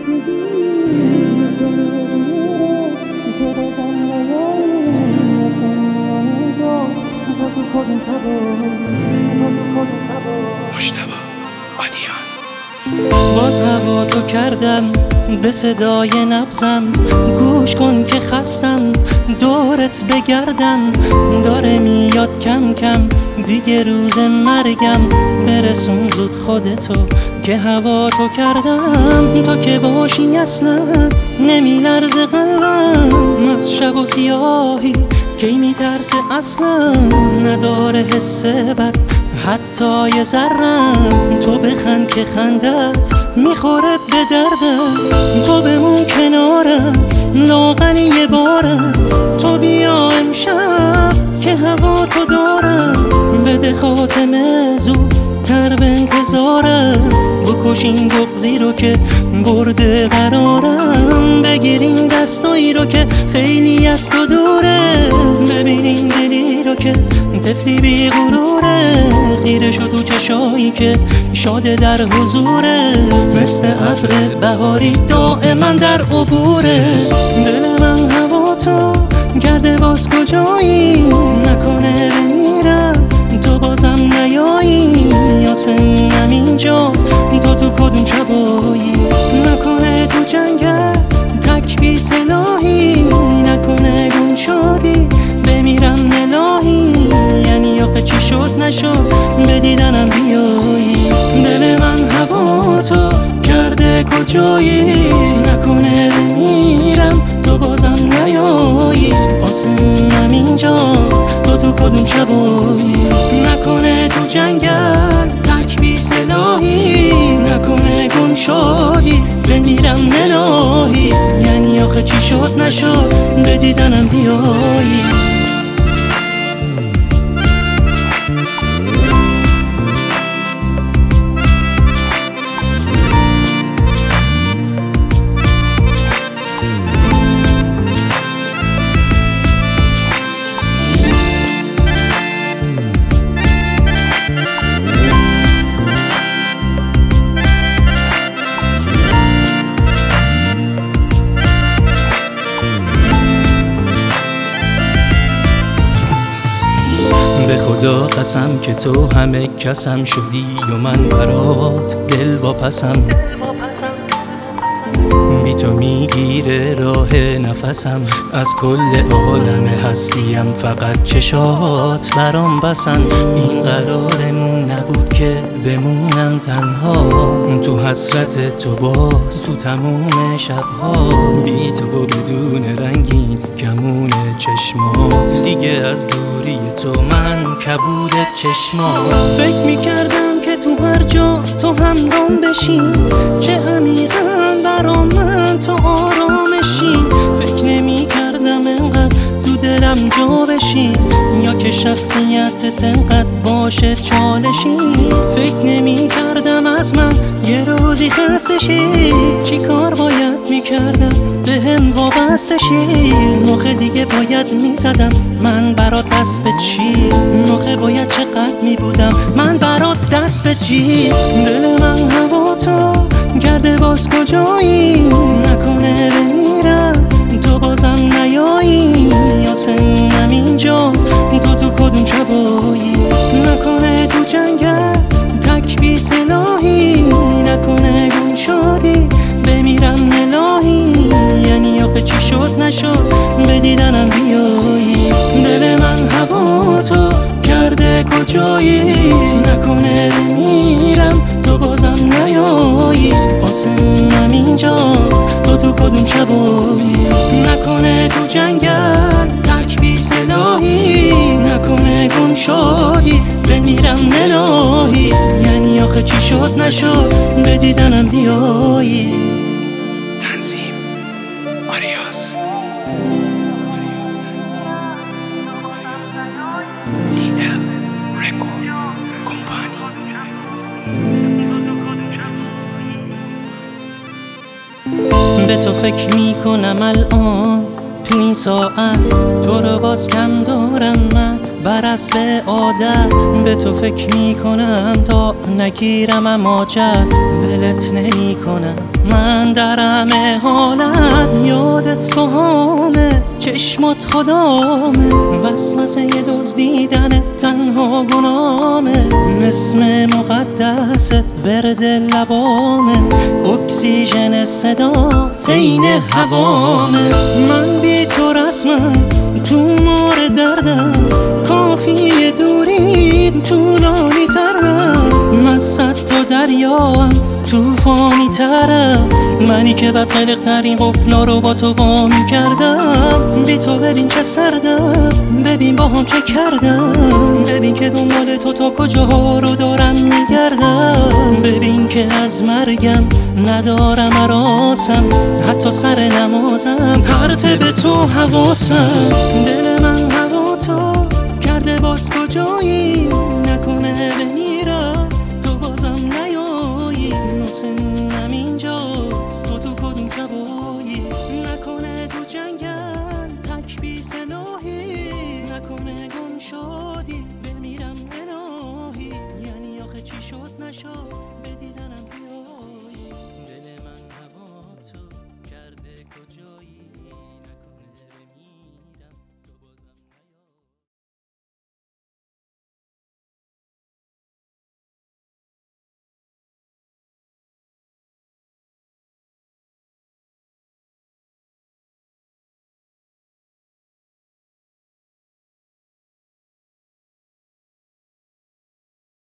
مجتبی آدیان. باز هوا تو کردم به صدای نبضم، گوش کن که خستم دورت بگردم. داره میاد کم کم دیگه روز مرگم، برسون زود خودتو که هوا تو کردم. تو که باشی اصلا نمیلرزه قلبم، از شب و سیاهی کی میترسه اصلا، نداره حس بد حتی یه ذرم. تو بخند که خندت میخوره به دردم، تو بمون کنارم لاغر یه بارم. تو بیا امشب که هوا تو دارم، بده خاتمه زودتر به انتظارم. بکشین بغضی رو که برده قرارم، بگیرین دستایی رو که خیلی از تو دوره. ببینین دلی رو که طفلی بی غروره، خیره شد تو چشایی که شاده در حضوره. مثل ابر بهاری دائما در عبوره. دل من هوا تو کرده باز کجایی، نکنه بمیرم تو بازم نیایی. یاسمینم اینجاست تو کدوم شبایی، نکنه تو جنگل تک بی سلاحی، نکنه گم شدی بمیرم الهی. یعنی آخه چی شد نشد به دیدنم بیایی. دل من هوا تو کرده کجایی، نکنه بمیرم تو بازم نیایی. آسمونم اینجاست تو کدوم شبایی، نکنه تو جنگل تک بی سلاحی، نکنه گم شدی بمیرم الهی. یعنی آخه چی شد نشد به دیدنم بیایی. به خدا قسم که تو همه کسم شدی و من برات دل واپسم. بی تو میگیره راه نفسم، از کل عالم هستیم فقط چشات برام بسن. این قرارمون نبود که بمونم تنها، تو حسرت تو باز تو تموم شبها. بی تو و بدون رنگین کمون چشمات، دیگه از دوری تو من کبود چشمات. فکر میکردم که تو هر جا تو همرام بشین، چه عمیقاً برام من تو آرامشی. فکر نمی کردم انقدر تو دلم جا بشی، یا که شخصیتت انقدر باشه چالشی. فکر نمی کردم از من یه روزی خسته شی، چی کار باید می کردم به هم وابسته شی. آخه دیگه باید می زدم من برات دست به چی، آخه باید چقدر می بودم من برات دست به چی. دل من هوا تو کرده باز کجایی، نکنه بمیرم تو بازم نیایی. یاسمینم اینجاست تو کدوم شبایی، نکنه تو جنگل تک بی سلاحی، نکنه گم شدی بمیرم الهی. یعنی آخه چی شد نشد به دیدنم بیایی. دل من هوا تو کرده کجایی، نکنه بمیرم تو بازم نیایی. آسمونم اینجاست تو کدوم شبایی، نکنه تو جنگل تک بی سلاحی، نکنه گم شدی بمیرم الهی. یعنی آخه چی شد نشد به دیدنم بیایی. تنظیم آریاس، DL رکورد کمپانی. به تو فکر میکنم الان تو این ساعت، تو رو باز کم دارم من بر اصل عادت به تو فکر میکنم تا نگیرم اماجت ولت نمیکنم من در همه حالت یادت تو همه چشمات خدامه وسوسه دزدیدن تنها گنامه اسم مقدست ورد لبامه اکسیژن صدا طین هوامه من بی تو رسمم تو مار دردم کافی دوری طولانی ترم من صد تا دریام توفانی ترم منی که بد خلق ترین قفلا رو با تو وامی کردم بی تو ببین چه سردم ببین با هم چه کردم ببین که دنبال تو تا کجاها رو دارم میگردم ببین که از مرگم ندارم حراسم حتی سر نمازم پرت به تو حواسم دل من